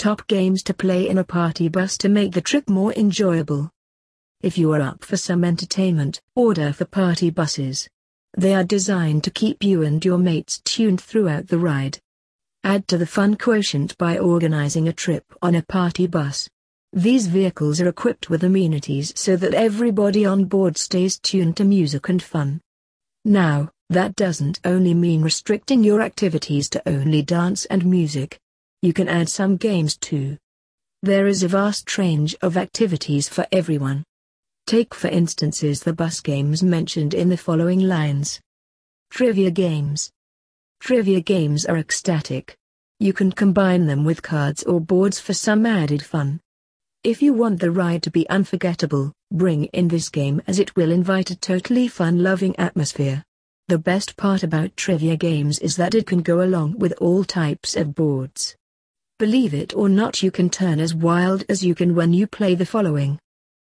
Top games to play in a party bus to make the trip more enjoyable. If you are up for some entertainment, order for party buses. They are designed to keep you and your mates tuned throughout the ride. Add to the fun quotient by organizing a trip on a party bus. These vehicles are equipped with amenities so that everybody on board stays tuned to music and fun. Now, that doesn't only mean restricting your activities to only dance and music. You can add some games too. There is a vast range of activities for everyone. Take for instances the bus games mentioned in the following lines. Trivia games. Trivia games are ecstatic. You can combine them with cards or boards for some added fun. If you want the ride to be unforgettable, bring in this game as it will invite a totally fun-loving atmosphere. The best part about trivia games is that it can go along with all types of boards. Believe it or not, you can turn as wild as you can when you play the following.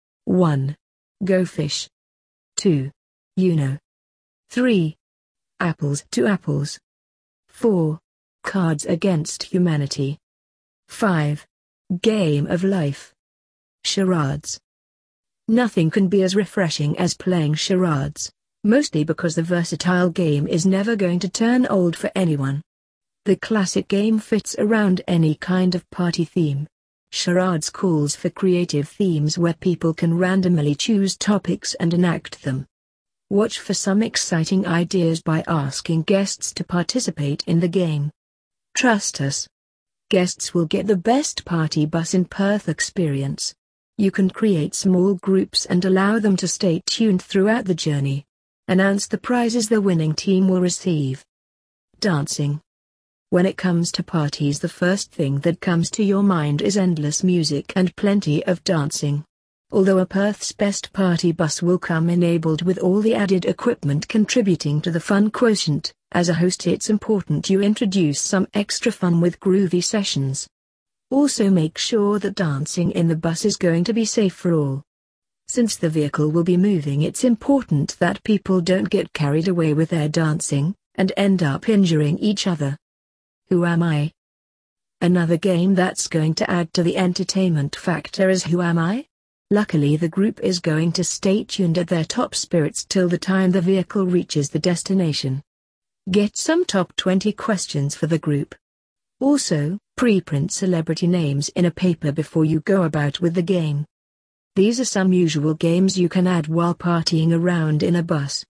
1. Go Fish. 2. Uno. 3. Apples to Apples. 4. Cards Against Humanity. 5. Game of Life. Charades. Nothing can be as refreshing as playing charades, mostly because the versatile game is never going to turn old for anyone. The classic game fits around any kind of party theme. Charades calls for creative themes where people can randomly choose topics and enact them. Watch for some exciting ideas by asking guests to participate in the game. Trust us. Guests will get the best party bus in Perth experience. You can create small groups and allow them to stay tuned throughout the journey. Announce the prizes the winning team will receive. Dancing. When it comes to parties, the first thing that comes to your mind is endless music and plenty of dancing. Although a Perth's best party bus will come enabled with all the added equipment contributing to the fun quotient, as a host it's important you introduce some extra fun with groovy sessions. Also make sure that dancing in the bus is going to be safe for all. Since the vehicle will be moving, it's important that people don't get carried away with their dancing, and end up injuring each other. Who Am I? Another game that's going to add to the entertainment factor is Who Am I? Luckily the group is going to stay tuned at their top spirits till the time the vehicle reaches the destination. Get some top 20 questions for the group. Also, pre-print celebrity names in a paper before you go about with the game. These are some usual games you can add while partying around in a bus.